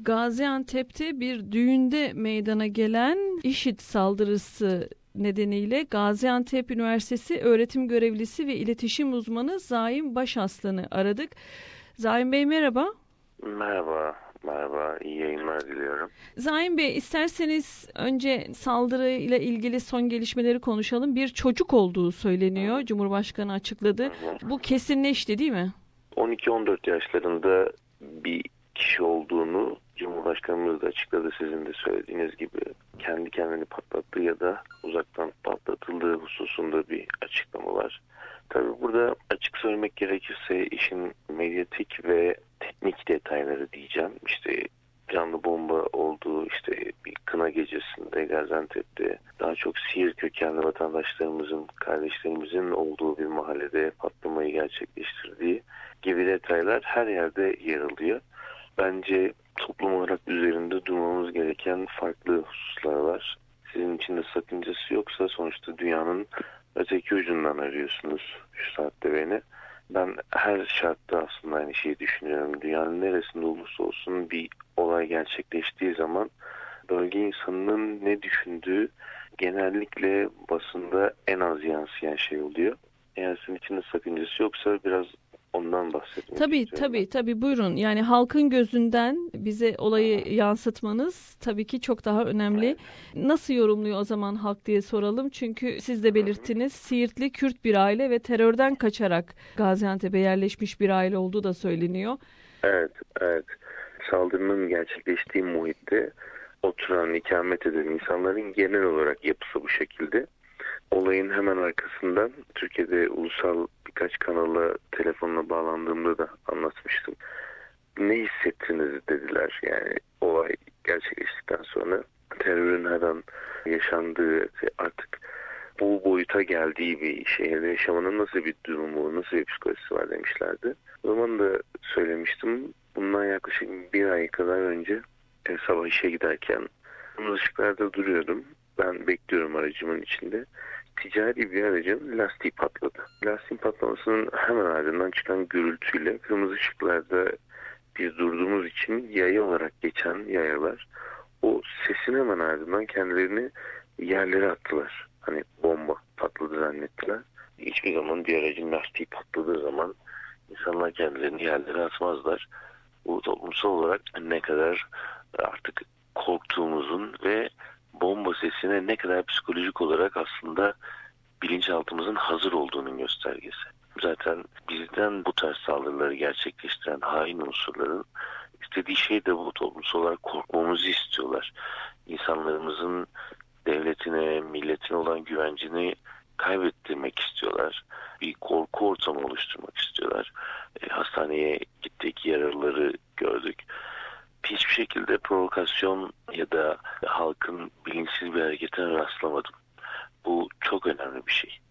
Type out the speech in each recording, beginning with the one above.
Gaziantep'te bir düğünde meydana gelen IŞİD saldırısı nedeniyle Gaziantep Üniversitesi öğretim görevlisi ve iletişim uzmanı Zaim Başarslan'ı aradık. Zaim Bey merhaba. Merhaba. İyi yayınlar diliyorum. Zaim Bey, isterseniz önce saldırıyla ilgili son gelişmeleri konuşalım. Bir çocuk olduğu söyleniyor. Cumhurbaşkanı açıkladı. Bu kesinleşti değil mi? 12-14 yaşlarında bir kişi olduğunu Cumhurbaşkanımız da açıkladı, sizin de söylediğiniz gibi. Kendi kendini patlattığı ya da uzaktan patlatıldığı hususunda bir açıklama var. Tabii burada açık söylemek gerekirse işin medyatik ve teknik detayları diyeceğim. İşte canlı bomba olduğu, işte bir kına gecesinde Gaziantep'te daha çok Siirt kökenli vatandaşlarımızın, kardeşlerimizin olduğu bir mahallede patlamayı gerçekleştirdiği gibi detaylar her yerde yer alıyor. Bence toplum olarak üzerinde durmamız gereken farklı hususlar var. Sizin için de sakıncası yoksa sonuçta dünyanın öteki ucundan arıyorsunuz şu saatte beni. Ben her şartta aslında aynı şeyi düşünüyorum. Dünyanın neresinde olursa olsun bir olay gerçekleştiği zaman bölge insanının ne düşündüğü genellikle basında en az yansıyan şey oluyor. Eğer sizin için de sakıncası yoksa biraz ondan bahsetmek istiyorum. Tabii buyurun. Yani halkın gözünden bize olayı yansıtmanız tabii ki çok daha önemli. Evet. Nasıl yorumluyor o zaman halk diye soralım. Çünkü siz de belirttiniz, Siirtli Kürt bir aile ve terörden kaçarak Gaziantep'e yerleşmiş bir aile olduğu da söyleniyor. Evet. Saldırının gerçekleştiği muhitte oturan, ikamet eden insanların genel olarak yapısı bu şekilde. Olayın hemen arkasından Türkiye'de ulusal birkaç kanala telefonla bağlandığımda da anlatmıştım. Ne hissettiniz dediler. Yani olay gerçekleştikten sonra terörün her an yaşandığı, artık bu boyuta geldiği bir şehirde yaşamanın nasıl bir durumu, nasıl bir psikolojisi var demişlerdi. O zaman da söylemiştim. Bundan yaklaşık bir ay kadar önce sabah işe giderken ışıklarda duruyordum. Ben bekliyorum aracımın içinde. Ticari bir aracın lastiği patladı. Lastiğin patlamasının hemen ardından çıkan gürültüyle kırmızı ışıklarda biz durduğumuz için yaya olarak geçen yayalar o sesin hemen ardından kendilerini yerlere attılar. Hani bomba patladı zannettiler. Hiçbir zaman bir aracın lastiği patladığı zaman insanlar kendilerini yerlere atmazlar. Bu toplumsal olarak ne kadar artık korktuğumuzun ve bomba sesine ne kadar psikolojik olarak aslında bilinçaltımızın hazır olduğunun göstergesi. Zaten bizden bu tarz saldırıları gerçekleştiren hain unsurların istediği şey de bu, toplumsal olarak korkmamızı istiyorlar. İnsanlarımızın devletine, milletine olan güvencini kaybettirmek istiyorlar. Bir korku ortamı oluşturmak istiyorlar. Hastaneye gittik, yaralıları gördük. Hiçbir şekilde provokasyon ya da halkın bilinçsiz bir hareketine rastlamadım. Bu çok önemli bir şey.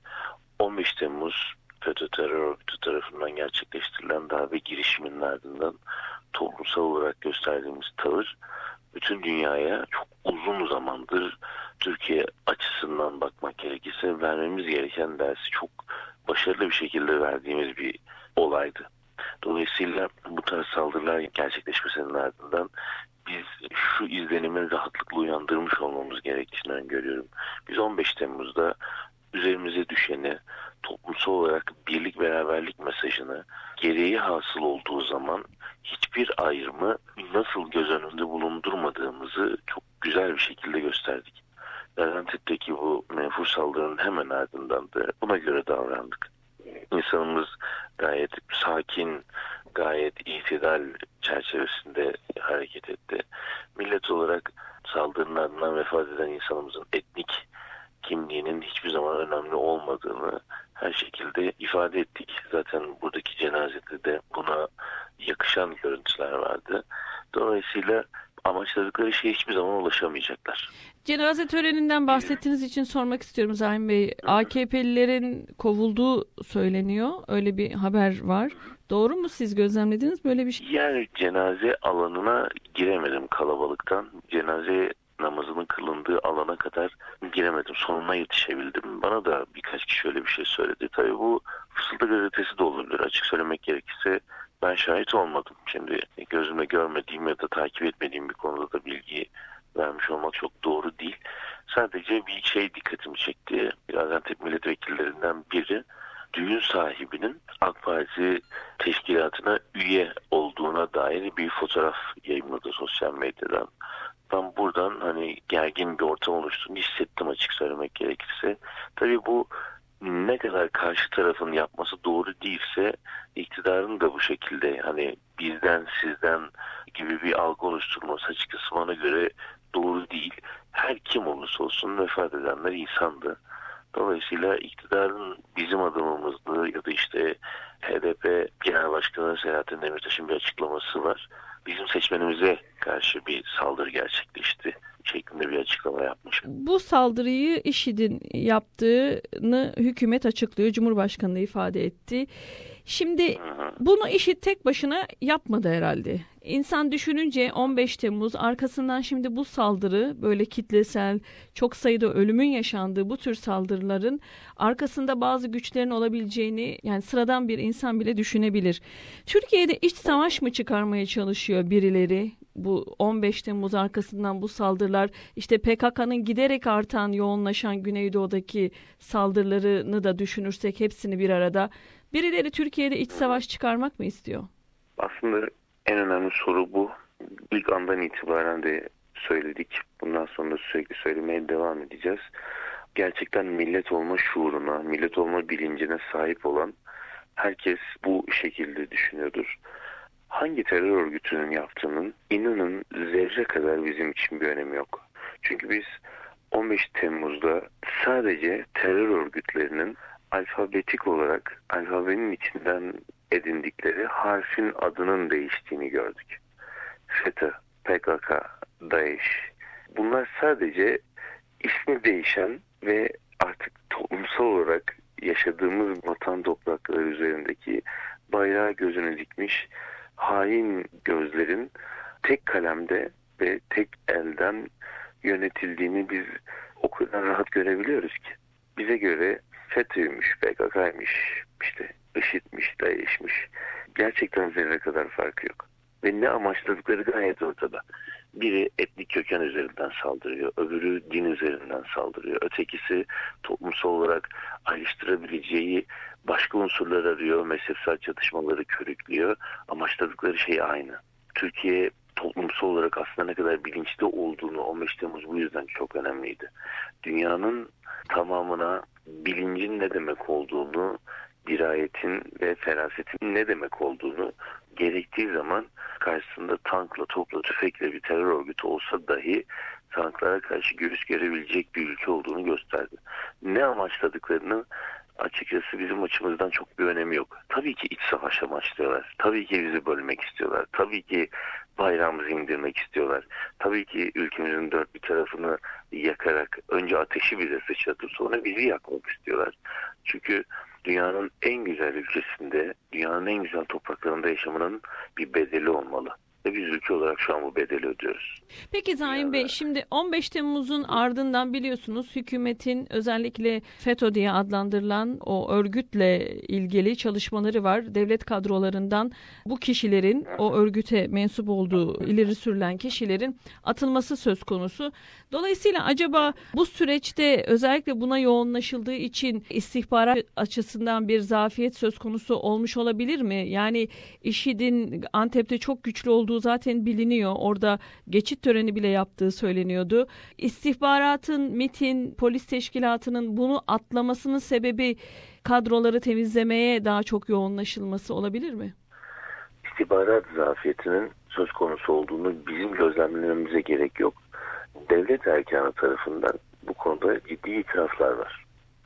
15 Temmuz FETÖ terör örgütü tarafından gerçekleştirilen darbe girişiminin ardından toplumsal olarak gösterdiğimiz tavır bütün dünyaya çok uzun zamandır Türkiye açısından bakmak gerekirse vermemiz gereken dersi çok başarılı bir şekilde verdiğimiz bir olaydı. Dolayısıyla bu tarz saldırılar gerçekleşmesinin ardından biz şu izlenimi rahatlıkla uyandırmış olmamız gerektiğini öngörüyorum. Biz 15 Temmuz'da üzerimize düşeni, toplumsal olarak birlik beraberlik mesajını gereği hasıl olduğu zaman hiçbir ayrımı nasıl göz önünde bulundurmadığımızı çok güzel bir şekilde gösterdik. Gaziantep'teki bu menfur saldırının hemen ardından da buna göre davrandık. İnsanımız gayet sakin, gayet itidal çerçevesinde hareket etti. Millet olarak saldırının ardından vefat eden insanımızın etnik kimliğinin hiçbir zaman önemli olmadığını her şekilde ifade ettik. Zaten buradaki cenazede de buna yakışan görüntüler vardı. Dolayısıyla amaçladıkları şeye hiçbir zaman ulaşamayacaklar. Cenaze töreninden bahsettiğiniz için sormak istiyorum Zaim Bey. AKP'lilerin kovulduğu söyleniyor. Öyle bir haber var. Doğru mu, siz gözlemlediniz böyle bir şey? Yani cenaze alanına giremedim kalabalıktan. Cenaze namazının kılındığı alana kadar giremedim. Sonuna yetişebildim. Bana da birkaç kişi öyle bir şey söyledi. Tabii bu Fısıltı gazetesi de olabilir. Açık söylemek gerekirse ben şahit olmadım. Şimdi gözümle görmediğim ya da takip etmediğim bir konuda da bilgi vermiş olmak çok doğru değil. Sadece bir şey dikkatimi çekti. Gaziantep milletvekillerinden biri düğün sahibinin AK Parti teşkilatına üye olduğuna dair bir fotoğraf yayınladı sosyal medyadan. Ben buradan gergin bir ortam oluştuğunu hissettim, açık söylemek gerekirse. Tabii bu ne kadar karşı tarafın yapması doğru değilse, iktidarın da bu şekilde bizden sizden gibi bir algı oluşturması açıkçası bana göre doğru değil. Her kim olursa olsun vefat edenler insandı. Dolayısıyla iktidarın bizim adımımızdı ya da HDP Genel Başkanı Selahattin Demirtaş'ın bir açıklaması var. Bizim seçmenimize karşı bir saldırı gerçekleşti şeklinde bir açıklama yapmış. Bu saldırıyı IŞİD'in yaptığını hükümet açıklıyor. Cumhurbaşkanı da ifade etti. Şimdi bunu IŞİD tek başına yapmadı herhalde. İnsan düşününce 15 Temmuz arkasından şimdi bu saldırı, böyle kitlesel çok sayıda ölümün yaşandığı bu tür saldırıların arkasında bazı güçlerin olabileceğini sıradan bir insan bile düşünebilir. Türkiye'de iç savaş mı çıkarmaya çalışıyor birileri? Bu 15 Temmuz arkasından bu saldırılar, PKK'nın giderek artan, yoğunlaşan Güneydoğu'daki saldırılarını da düşünürsek hepsini bir arada, birileri Türkiye'de iç savaş çıkarmak mı istiyor? Aslında en önemli soru bu. İlk andan itibaren de söyledik. Bundan sonra sürekli söylemeye devam edeceğiz. Gerçekten millet olma şuuruna, millet olma bilincine sahip olan herkes bu şekilde düşünüyordur. Hangi terör örgütünün yaptığının inanın zerre kadar bizim için bir önemi yok. Çünkü biz 15 Temmuz'da sadece terör örgütlerinin alfabetik olarak alfabenin içinden edindikleri harfin adının değiştiğini gördük. FETÖ, PKK, DAEŞ. Bunlar sadece ismi değişen ve artık toplumsal olarak yaşadığımız vatan toprakları üzerindeki bayrağı gözüne dikmiş hain gözlerin tek kalemde ve tek elden yönetildiğini biz o kadar rahat görebiliyoruz ki. Bize göre FETÖ'ymüş, PKK'ymış, IŞİD'miş, DAEŞ'miş. Gerçekten zerre kadar farkı yok. Ve ne amaçladıkları gayet ortada. Biri etnik köken üzerinden saldırıyor, öbürü din üzerinden saldırıyor. Ötekisi toplumsal olarak ayrıştırabileceği başka unsurlar arıyor, mezhepsel çatışmaları körüklüyor. Amaçladıkları şey aynı. Türkiye toplumsal olarak aslında ne kadar bilinçli olduğunu 15 Temmuz bu yüzden çok önemliydi. Dünyanın tamamına bilincin ne demek olduğunu, dirayetin ve ferasetin ne demek olduğunu gerektiği zaman karşısında tankla, topla, tüfekle bir terör örgütü olsa dahi tanklara karşı göğüs gerebilecek bir ülke olduğunu gösterdi. Ne amaçladıklarını açıkçası bizim açımızdan çok bir önemi yok. Tabii ki iç savaş amaçlıyorlar. Tabii ki bizi bölmek istiyorlar. Tabii ki bayrağımızı indirmek istiyorlar. Tabii ki ülkemizin dört bir tarafını yakarak önce ateşi bize sıçratıp sonra bizi yakmak istiyorlar. Çünkü dünyanın en güzel ülkesinde, dünyanın en güzel topraklarında yaşamanın bir bedeli olmalı. Ve biz ülke olarak şu an bu bedeli ödüyoruz. Peki Zaim Bey, şimdi 15 Temmuz'un ardından biliyorsunuz hükümetin özellikle FETÖ diye adlandırılan o örgütle ilgili çalışmaları var. Devlet kadrolarından bu kişilerin, o örgüte mensup olduğu ileri sürülen kişilerin atılması söz konusu. Dolayısıyla acaba bu süreçte özellikle buna yoğunlaşıldığı için istihbarat açısından bir zafiyet söz konusu olmuş olabilir mi? Yani IŞİD'in Antep'te çok güçlü olduğu zaten biliniyor. Orada geçit töreni bile yaptığı söyleniyordu. İstihbaratın, MİT'in, polis teşkilatının bunu atlamasının sebebi kadroları temizlemeye daha çok yoğunlaşılması olabilir mi? İstihbarat zafiyetinin söz konusu olduğunu bizim gözlemlememize gerek yok. Devlet erkanı tarafından bu konuda ciddi itiraflar var.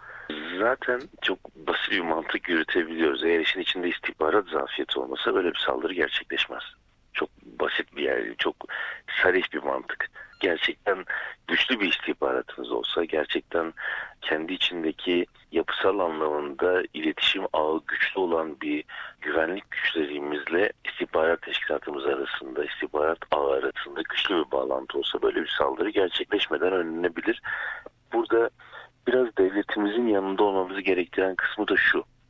Zaten çok basit bir mantık yürütebiliyoruz. Eğer işin içinde istihbarat zafiyeti olmasa böyle bir saldırı gerçekleşmez. Çok basit bir yer, çok sarih bir mantık. Gerçekten güçlü bir istihbaratınız olsa, gerçekten kendi içindeki yapısal anlamında iletişim ağı güçlü olan bir güvenlik güçlerimizle istihbarat teşkilatımız arasında, istihbarat ağı arasında güçlü bir bağlantı olsa böyle bir saldırı gerçekleşmeden önlenebilir. Burada biraz devletimizin yanında olmamızı gerektiren kısmı da şu.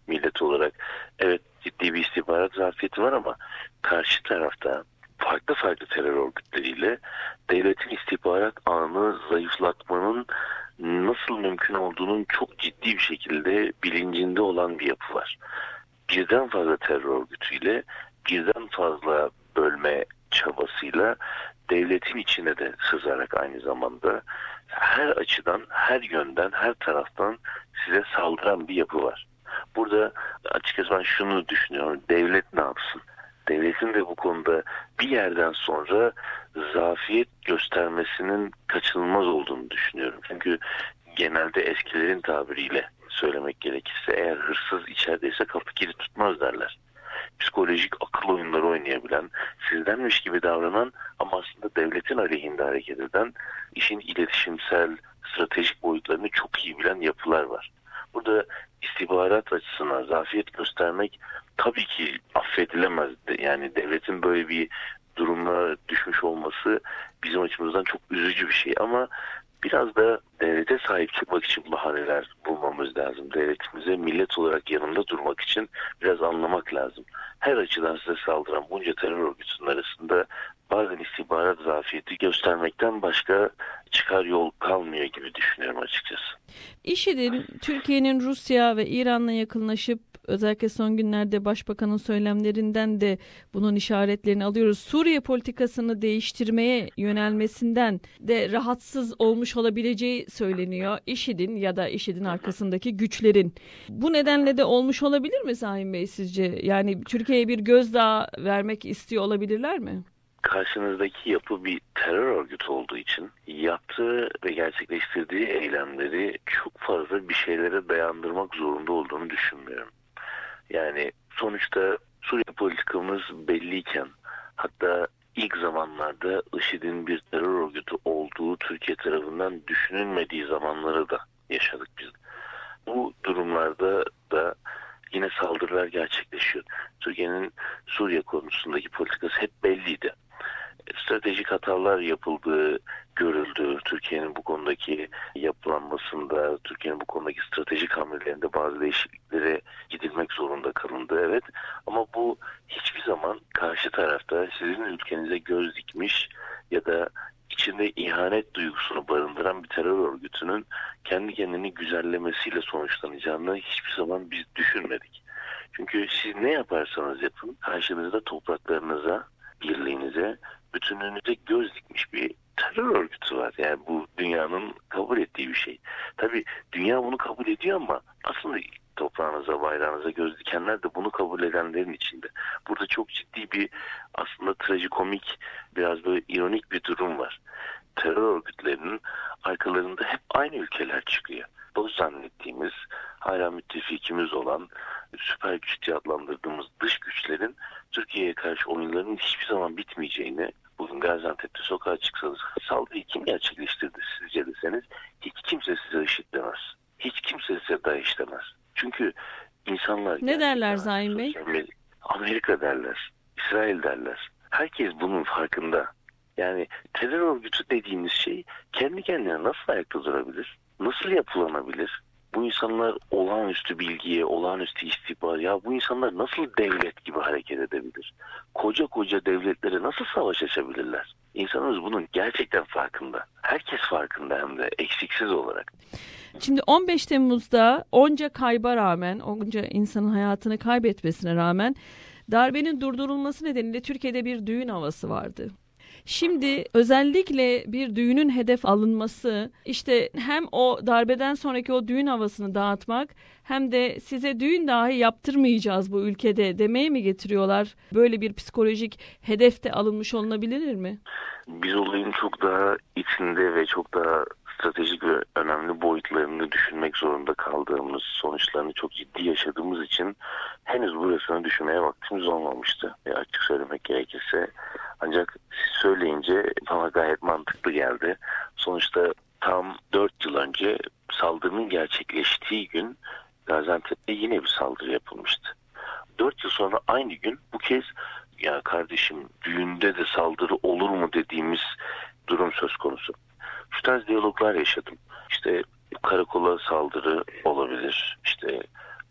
millet olarak evet ciddi bir istihbarat zafiyeti var ama karşı tarafta farklı farklı terör örgütleriyle devletin istihbarat ağını zayıflatmanın nasıl mümkün olduğunun çok ciddi bir şekilde bilincinde olan bir yapı var. Birden fazla terör örgütüyle, birden fazla bölme çabasıyla devletin içine de sızarak aynı zamanda her açıdan, her yönden, her taraftan size saldıran bir yapı var. Burada açıkçası ben şunu düşünüyorum. Devlet ne yapsın? Devletin de bu konuda bir yerden sonra zafiyet göstermesinin kaçınılmaz olduğunu düşünüyorum. Çünkü genelde eskilerin tabiriyle söylemek gerekirse eğer hırsız içerideyse kapı kilit tutmaz derler. Psikolojik akıl oyunları oynayabilen, sizdenmiş gibi davranan ama aslında devletin aleyhinde hareket eden, işin iletişimsel, stratejik boyutlarını çok iyi bilen yapılar var. Burada istihbarat açısından zafiyet göstermek tabii ki affedilemez. Yani devletin böyle bir durumuna düşmüş olması bizim açımızdan çok üzücü bir şey ama biraz da devlete sahip çıkmak için bahaneler bulmamız lazım. Devletimize millet olarak yanında durmak için biraz anlamak lazım. Her açıdan size saldıran bunca terör örgütünün arasında bazen istihbarat zafiyeti göstermekten başka çıkar yol kalmıyor gibi düşünüyorum açıkçası. IŞİD'in Türkiye'nin Rusya ve İran'la yakınlaşıp özellikle son günlerde Başbakanın söylemlerinden de bunun işaretlerini alıyoruz. Suriye politikasını değiştirmeye yönelmesinden de rahatsız olmuş olabileceği söyleniyor. IŞİD'in ya da IŞİD'in arkasındaki güçlerin. Bu nedenle de olmuş olabilir mi Zaim Bey sizce? Yani Türkiye'ye bir gözdağı vermek istiyor olabilirler mi? Karşınızdaki yapı bir terör örgütü olduğu için yaptığı ve gerçekleştirdiği eylemleri çok fazla bir şeylere dayandırmak zorunda olduğunu düşünmüyorum. Yani sonuçta Suriye politikamız belliyken hatta ilk zamanlarda IŞİD'in bir terör örgütü olduğu Türkiye tarafından düşünülmediği zamanları da yaşadık biz. Bu durumlarda da yine saldırılar gerçekleşiyor. Türkiye'nin Suriye konusundaki politikası hep belliydi. Stratejik hatalar yapıldığı görüldü. Türkiye'nin bu konudaki yapılanmasında, Türkiye'nin bu konudaki stratejik hamlelerinde bazı değişikliklere gidilmek zorunda kalındı. Evet ama bu hiçbir zaman karşı tarafta sizin ülkenize göz dikmiş ya da içinde ihanet duygusunu barındıran bir terör örgütünün kendi kendini güzellemesiyle sonuçlanacağını hiçbir zaman biz düşünmedik. Çünkü siz ne yaparsanız yapın karşınızda topraklarınıza, birliğinize, bütünlüğünüze göz dikmiş bir terör örgütü var. Yani bu dünyanın kabul ettiği bir şey. Tabii dünya bunu kabul ediyor ama aslında toprağınıza, bayrağınıza göz dikenler de bunu kabul edenlerin içinde. Burada çok ciddi bir aslında trajikomik, biraz böyle ironik bir durum var. Terör örgütlerinin arkalarında hep aynı ülkeler çıkıyor. Dost zannettiğimiz, hala müttefikimiz olan, süper güç diye adlandırdığımız dış güçlerin Türkiye'ye karşı oyunlarının hiçbir zaman bitmeyeceğini, bugün Gaziantep'te sokağa çıksanız saldırıyı kim gerçekleştirdi sizce deseniz hiç kimse size IŞİD demez. Hiç kimse size DAEŞ demez. Çünkü insanlar... Ne derler Zaim Bey? Amerika derler, İsrail derler. Herkes bunun farkında. Yani terör örgütü dediğimiz şey kendi kendine nasıl ayakta durabilir? Nasıl yapılanabilir? Bu insanlar olağanüstü bilgiye, olağanüstü istihbar, ya bu insanlar nasıl devlet gibi hareket edebilir? Koca koca devletlere nasıl savaş açabilirler? İnsanımız bunun gerçekten farkında. Herkes farkında hem de eksiksiz olarak. Şimdi 15 Temmuz'da onca kayba rağmen, onca insanın hayatını kaybetmesine rağmen darbenin durdurulması nedeniyle Türkiye'de bir düğün havası vardı. Şimdi özellikle bir düğünün hedef alınması, işte hem o darbeden sonraki o düğün havasını dağıtmak hem de size düğün dahi yaptırmayacağız bu ülkede demeye mi getiriyorlar? Böyle bir psikolojik hedef de alınmış olunabilir mi? Biz olayın çok daha içinde ve çok daha stratejik ve önemli boyutlarını düşünmek zorunda kaldığımız, sonuçlarını çok ciddi yaşadığımız için henüz burasını düşünmeye vaktimiz olmamıştı. Açık söylemek gerekirse. Ancak siz söyleyince bana gayet mantıklı geldi. Sonuçta tam 4 yıl önce saldırının gerçekleştiği gün Gaziantep'te yine bir saldırı yapılmıştı. 4 yıl sonra aynı gün bu kez ya kardeşim düğünde de saldırı olur mu dediğimiz durum söz konusu. Şu tarz diyaloglar yaşadım. İşte karakola saldırı olabilir, işte otobüs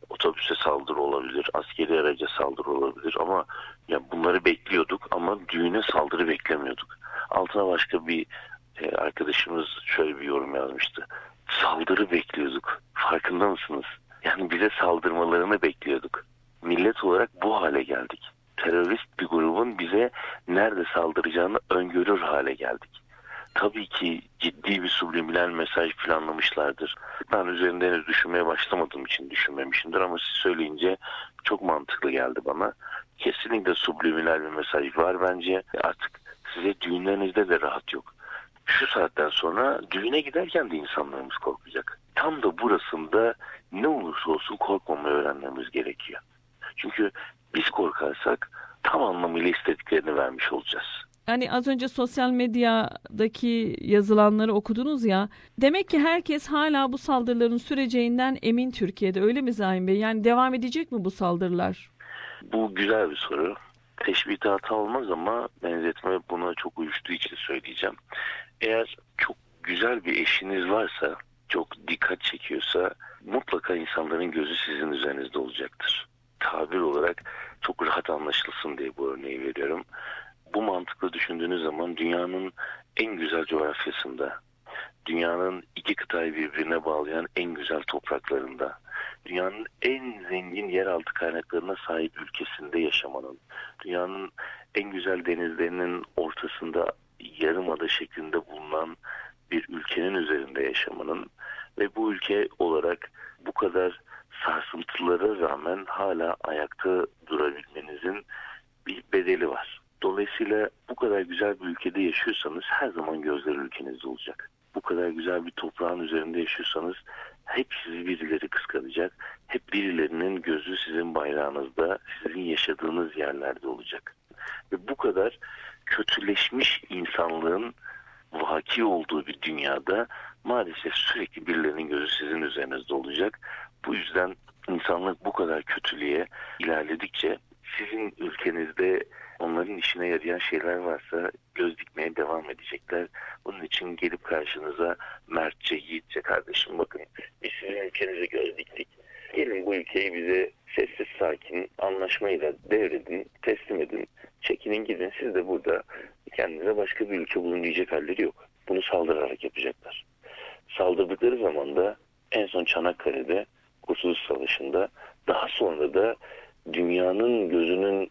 otobüse saldırı olabilir, askeri araca saldırı olabilir ama ya bunları bekliyorduk ama düğüne saldırı beklemiyorduk. Altına başka bir arkadaşımız şöyle bir yorum yazmıştı. Saldırı bekliyorduk. Farkında mısınız? Yani bize saldırmalarını bekliyorduk. Millet olarak bu hale geldik. Terörist bir grubun bize nerede saldıracağını öngörür hale geldik. Tabii ki ciddi bir subliminal mesaj planlamışlardır. Ben üzerinde henüz düşünmeye başlamadığım için düşünmemişimdir ama siz söyleyince çok mantıklı geldi bana. Kesinlikle subliminal bir mesaj var bence. Artık size düğünlerinizde de rahat yok. Şu saatten sonra düğüne giderken de insanlarımız korkacak. Tam da burasında ne olursa olsun korkmamayı öğrenmemiz gerekiyor. Çünkü biz korkarsak tam anlamıyla istediklerini vermiş olacağız. Yani az önce sosyal medyadaki yazılanları okudunuz ya. Demek ki herkes hala bu saldırıların süreceğinden emin Türkiye'de, öyle mi Zaim Bey? Yani devam edecek mi bu saldırılar? Bu güzel bir soru. Teşbihte hata olmaz ama benzetme buna çok uyuştuğu için söyleyeceğim. Eğer çok güzel bir eşiniz varsa, çok dikkat çekiyorsa mutlaka insanların gözü sizin üzerinizde olacaktır. Tabir olarak çok rahat anlaşılsın diye bu örneği veriyorum. Bu mantıkla düşündüğünüz zaman dünyanın en güzel coğrafyasında, dünyanın iki kıtayı birbirine bağlayan en güzel topraklarında, dünyanın en zengin yeraltı kaynaklarına sahip ülkesinde yaşamanın, dünyanın en güzel denizlerinin ortasında yarımada şeklinde bulunan bir ülkenin üzerinde yaşamanın ve bu ülke olarak bu kadar sarsıntılara rağmen hala ayakta durabilmenizin bir bedeli var. Dolayısıyla bu kadar güzel bir ülkede yaşıyorsanız her zaman gözler ülkenizde olacak. Bu kadar güzel bir toprağın üzerinde yaşıyorsanız hep sizi birileri kıskanacak. Hep birilerinin gözü sizin bayrağınızda, sizin yaşadığınız yerlerde olacak. Ve bu kadar kötüleşmiş insanlığın vaki olduğu bir dünyada maalesef sürekli birilerinin gözü sizin üzerinizde olacak. Bu yüzden insanlık bu kadar kötülüğe ilerledikçe sizin ülkenizde onların işine yarayan şeyler varsa göz dikmeye devam edecekler. Bunun için gelip karşınıza mertçe, yiğitçe kardeşim bakın biz sizin ülkenize göz diktik. Gelin bu ülkeyi bize sessiz sakin anlaşmayla devredin, teslim edin. Çekinin gidin siz de burada kendinize başka bir ülke bulun diyecek halleri yok. Bunu saldırarak yapacaklar. Saldırdıkları zaman da en son Çanakkale'de Kurtuluş Savaşı'nda daha sonra da dünyanın gözünün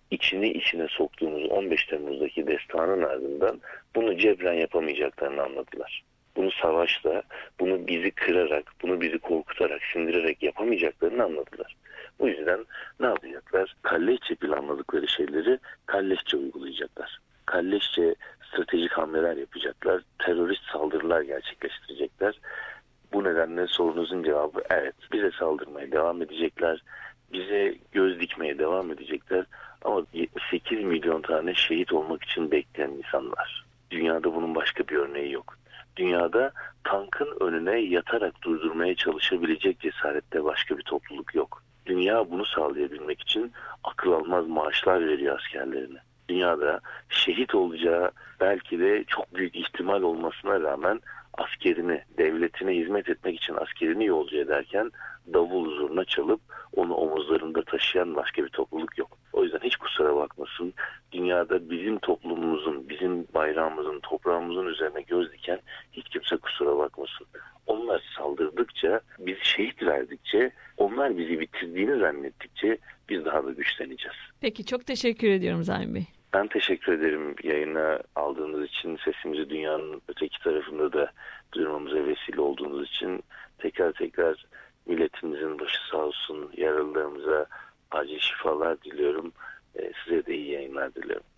içine soktuğumuz 15 Temmuz'daki destanın ardından bunu cebren yapamayacaklarını anladılar. Bunu savaşla, bunu bizi kırarak, bunu bizi korkutarak, sindirerek yapamayacaklarını anladılar. Bu yüzden ne yapacaklar? Kalleşçe planladıkları şeyleri kalleşçe uygulayacaklar. Kalleşçe stratejik hamleler yapacaklar. Terörist saldırılar gerçekleştirecekler. Bu nedenle sorunuzun cevabı evet. Bize saldırmaya devam edecekler. Bize göz dikmeye devam edecekler. Ama 78 milyon tane şehit olmak için bekleyen insanlar. Dünyada bunun başka bir örneği yok. Dünyada tankın önüne yatarak durdurmaya çalışabilecek cesarette başka bir topluluk yok. Dünya bunu sağlayabilmek için akıl almaz maaşlar veriyor askerlerine. Dünyada şehit olacağı belki de çok büyük ihtimal olmasına rağmen askerini, devletine hizmet etmek için askerini yolcu ederken davul zurna çalıp onu omuzlarında taşıyan başka bir topluluk yok. O yüzden hiç kusura bakmasın. Dünyada bizim toplumumuzun, bizim bayrağımızın, toprağımızın üzerine göz diken hiç kimse kusura bakmasın. Onlar saldırdıkça, biz şehit verdikçe, onlar bizi bitirdiğini zannettikçe biz daha da güçleneceğiz. Peki çok teşekkür ediyorum Zaim Bey. Ben teşekkür ederim yayına aldığınız için, sesimizi dünyanın öteki tarafında da duyurmamıza vesile olduğunuz için tekrar milletimizin başı sağ olsun, yaralılarımıza acil şifalar diliyorum. Size de iyi yayınlar diliyorum.